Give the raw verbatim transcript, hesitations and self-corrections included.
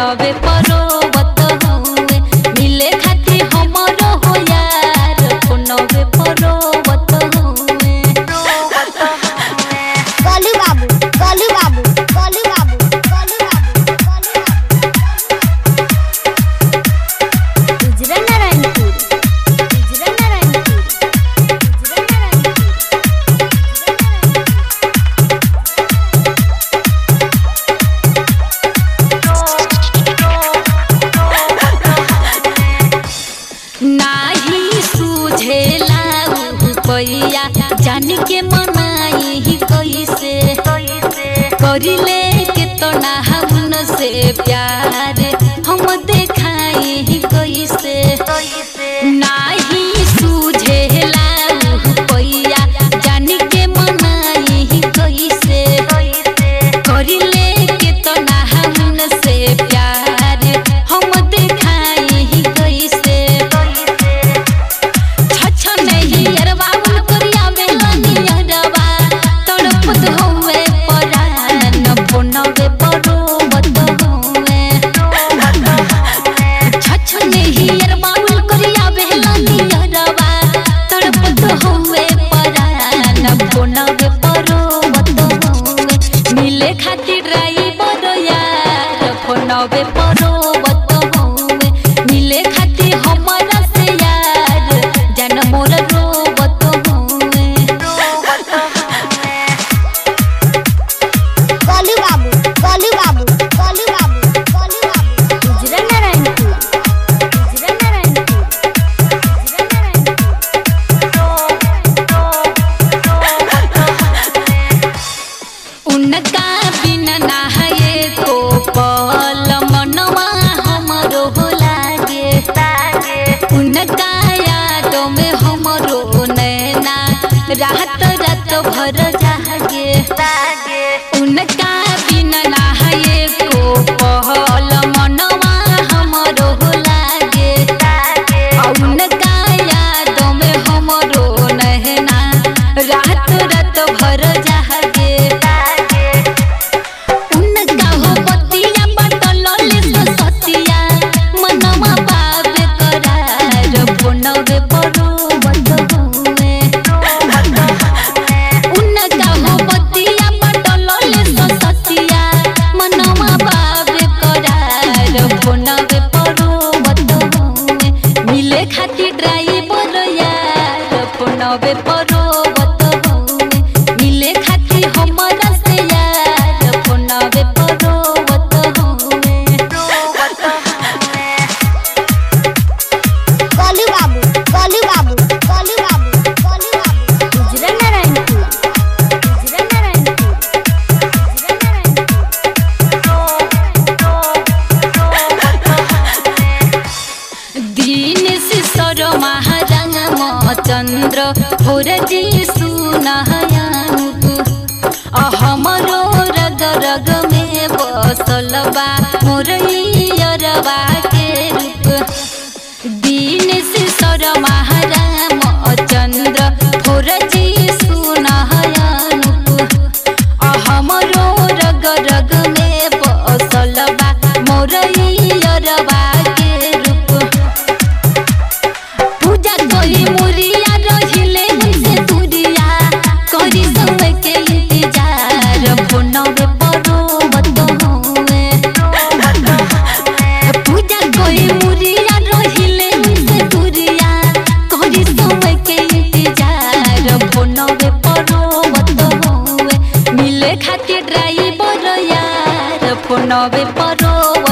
फोनवे परोवत हुए मिले खाती हमरो हो यार फोनवे परोवत हुए। गोलू बाबू गोलू बाबू गोलू बाबू गोलू बाबू गोलू बाबू उजरा नारायणपुर उजरा नारायणपुर उजरा नारायणपुर। नाही सूझेला पैया जान के मनाई कैसे करिले कितना हमन से प्यार हम देखाई कैसे। नाही सूझेला पैया जान के मनाई कैसे करिले कितना हमन से प्यार हम देखाई कैसे। मिले खातिर ड्राइवर यार फोनवे परोवत हुए मिले खातिर हमारा से यार जान मोर रोवत हुए। गोलू बाबू गोलू बाबू गोलू बाबू गोलू बाबू उजरा नारायणपुर उजरा नारायणपुर उजरा नारायणपुर। उनका बिना नहाए को पल मनवा हमरो लागे उनका यादों में हमरो नैना रात रात भर जागे। उनका बिना नहाए को पल मनवा हमरो लागे उनका यादों में हमरो नैना रात रात भर जागे। फोनवे परोवत हुए उनका हो बतिया बटलले ससतिया मनवा बाबे करार फोनवे परोवत हुए मिले खातिर ड्राइवर यार फोनवे परोवत हुए मिले खातिर हमारा से यार फोनवे परोवत हुए। गोलू बाबू गोलू बाबू गोलू बाबू गोलू बाबू उजरा नारायणपुर उजरा नारायणपुर उजरा नारायणपुर। दीन सिसर महारंग चंद्र भोरजी सुनहयानुक हमरो रग रग में बसल बा मोरैयरवा के रूप। दीन सिसर महाराम चंद्र भोरजी सुनहयानुक हमरो रग रग में बसल बा मोरैयरवा के रूप। पूजा कोई मुरिया रहिले से दूरिया करी समय के इंतजार फोनवे परोवत हुए। पूजा कोई मुरिया रहिले से दूरिया करी समय के इंतजार फोनवे परोवत हुए मिले खातिर ड्राइवर यार फोनवे परोवत